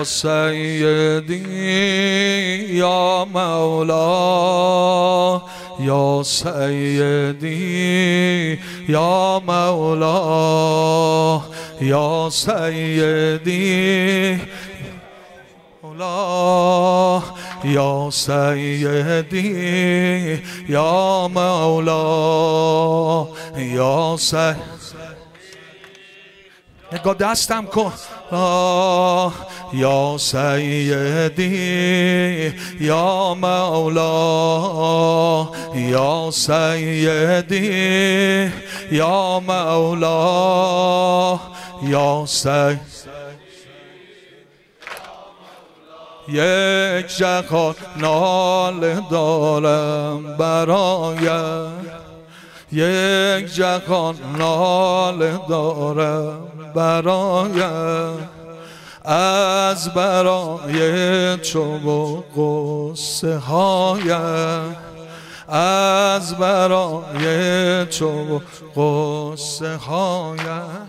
سیدی یا مولا یا سیدی یا مولا یا سیدی مولا یا سیدی یا مولا یا سیدی. نگاه دستم کن. یا سیدی یا مولا یا سیدی یا مولا یا سیدی. یک جهان ناله دارم برایت، یک جهان ناله دارم برایت، از برای چوب و قصه هایت، از برای چوب و قصه هایت.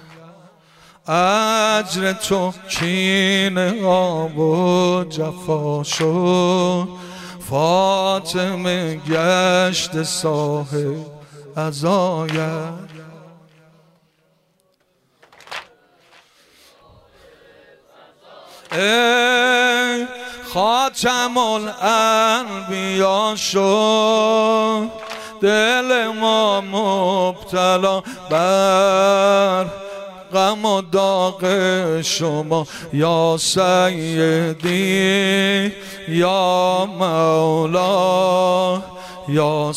اجر تو کین آب و جفا شد، فاطمه گشت صاحب عزایت. ای خاتم الانبیا شد، دل ما مبتلا بر غم و داغ شما. یا سیدی یا مولا یا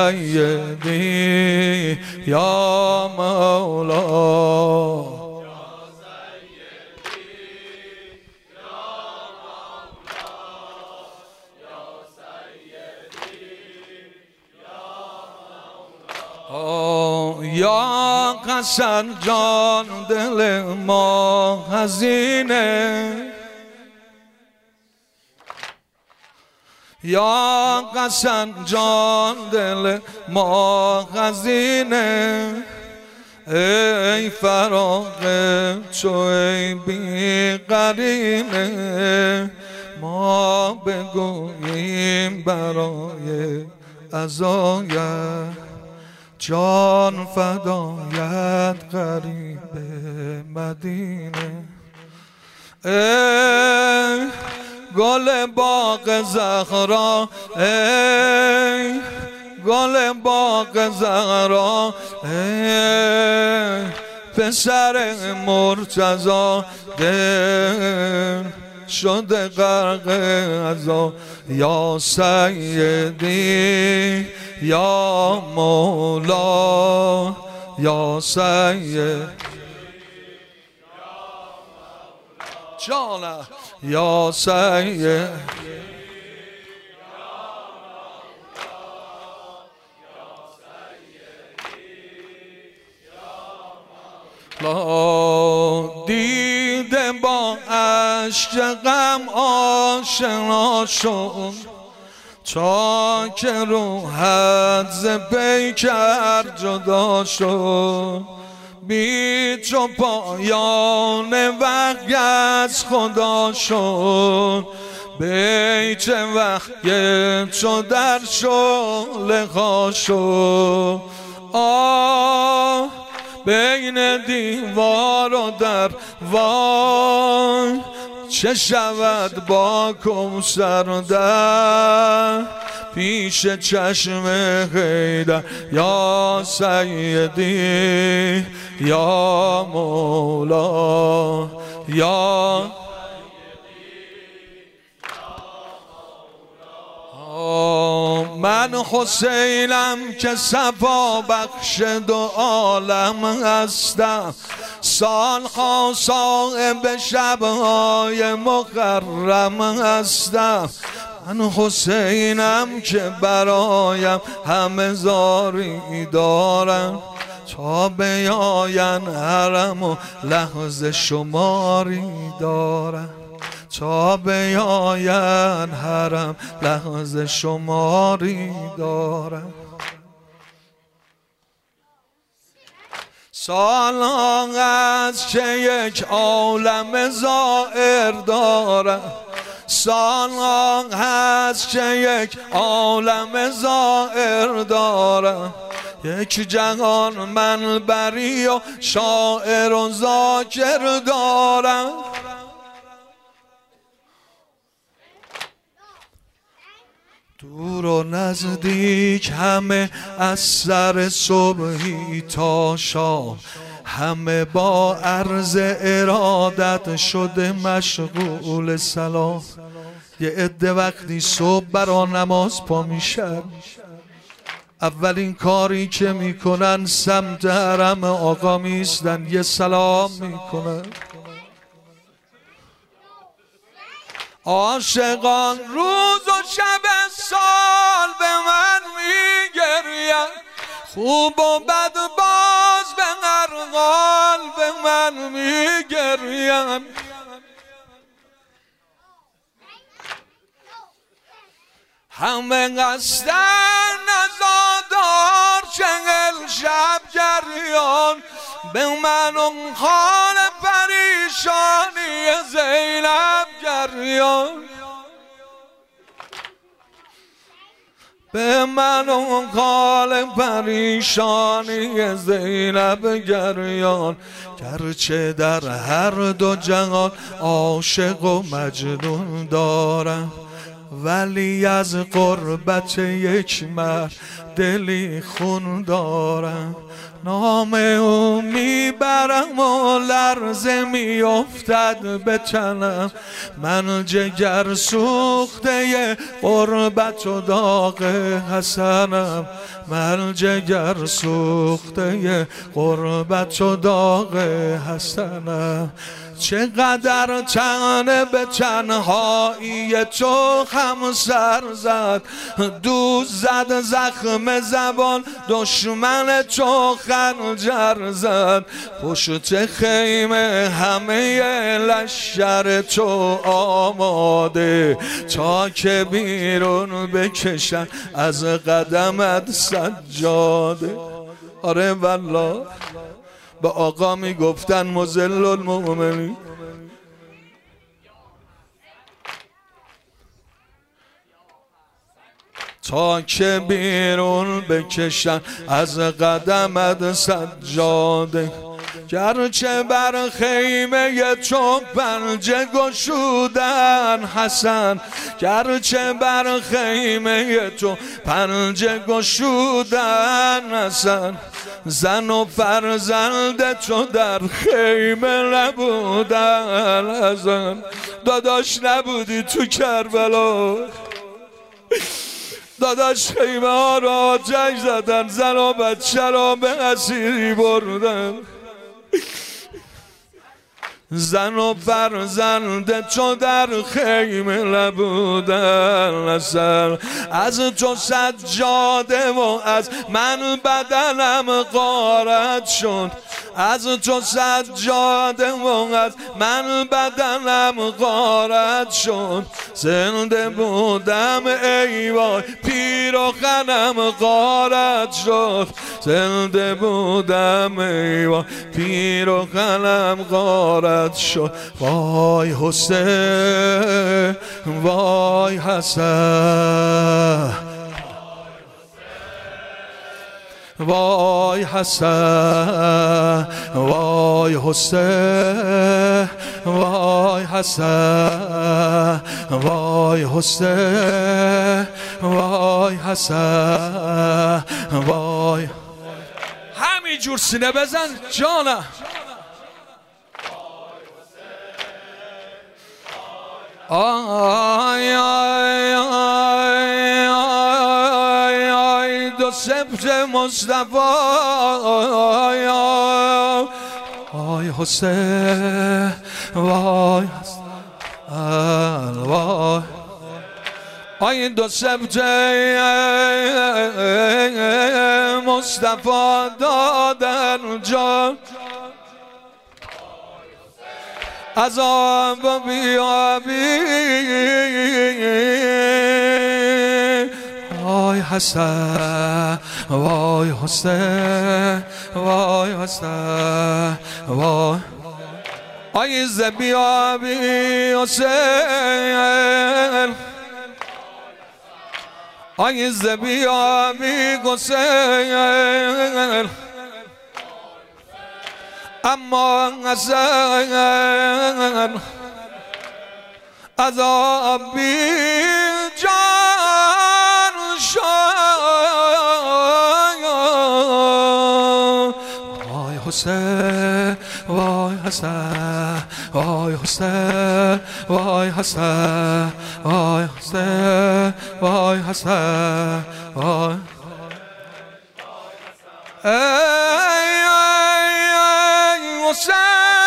سیدی یا مولا. یا حسن جان دل ما حزینه، یا حسن جان دل ما حزینه. ای فراق تو ای بی قرینه، ما بگوییم برای عزایت. جان فدایت غریب مدینه. ای گل باغ زهرا، ای گل باغ زهرا، ای پسر مرتضی دل شده غرق عزا. یا سیدی یا مولا یا سیدی جانا یا سیدی دیده با اشک غم آشنا شد، تا که روحت ز پیکر جدا شد. بی تو پایان وحی از خدا شد، بیت وحی تو در شعله ها شد. آه بین دیوار و در وای، چه شود با کوثر در پیش چشم حیدر. یا سیدی یا مولا یا من حسینم که صفا بخش دو عالم هستم، سالها صاحب شبهای مکرم هستم. من حسینم که برایم همه زاری دارم، تا بیاین حرم و لحظه شماری دارم، تا بیاین حرم لحظه شماری دارم. سالها است که یک عالم زائر دارم، سالها هست که یک عالم زائر دارم، یک جهان منبری و شاعر و ذاکر دارم. دور و نزدیک همه از سر صبحی تا شام، همه با عرض ارادت شده مشغول سلام. یه عده وقتی صبح برا نماز پا میشن، اولین کاری که میکنن سمت حرم آقا میستن، یه سلام میکنن. عاشقان روز و شب سال به من میگرین، خوب و بد باز به هر حال به من میگرین. همه قصدن نزادار 40 شب جریان، به من اون حال پریشانی زینب جریان، به من اون حال پریشانی زینب جریان. گرچه در هر دو جهان عاشق و مجنون دارم، ولی از غربت یک مرد دلی خون دارم. نام او میبرم و لرزه میافتد به تنم، من جگر سوخته غربت و داغ حسنم، من جگر سوخته غربت و داغ حسنم. چقدر تنه به تنهایی تو هم سر زد، دوست زد زخم زبان دشمن تو خنجر زد، پشت خیمه همه لشکر تو آماده، تا که بیرون بکشن از قدمت سجاده. آره والله به آقا میگفتن مذل المؤمنین. تا که بیرون بکشن از قدمت سجاده. گرچه بر خیمه تو پنجه گشودن حسن، گرچه بر خیمه تو پنجه گشودن حسن، زن و فرزند تو در خیمه نبودن حسن. داداش نبودی تو کربلا، داداش خیمه ها را آتش زدن، زن و بچه را به اسیری بردن، زن و فرزند تو در خیمه نبودن اصلا. از تو سجاده و از من بدنم غارت شد، از تو سجاده و از من بدنم غارت شد، زنده بودم ای وای پیراهنم غارت شد، زنده بودم ای وای پیراهنم غارت شد. وای حسین وای حسن، وای حسن وای حسین وای حسن وای حسین وای حسن وای. همین جور سینه بزن جانم. آی آی آی آی آی دو سبت مصطفی، آی آی آی حسین وای حسن وای. آی دو سبت مصطفی دادن جان، عذاب بیابی. وای حسن وای حسین وای حسین وای آی زبیا بی حسین آی زبیا بی حسین اما حسین عذاب بی جان شد وای حسین وای حسین وای حسین وای حسین وای حسین وای حسین وای ای حسین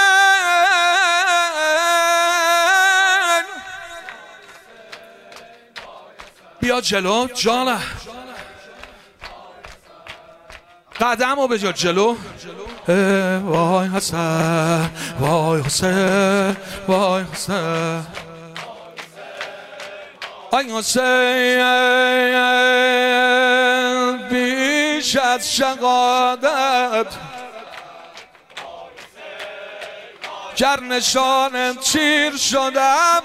بیا جلو جانه قدمو بجا جلو وای حسین وای حسین وای حسین آی حسین بیش از شقادت گر نشانم چیر شدم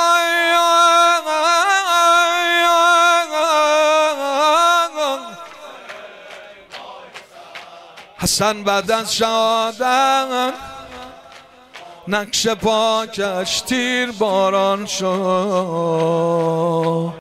حسن بعد از شهادت نقش پاکش تیر باران شد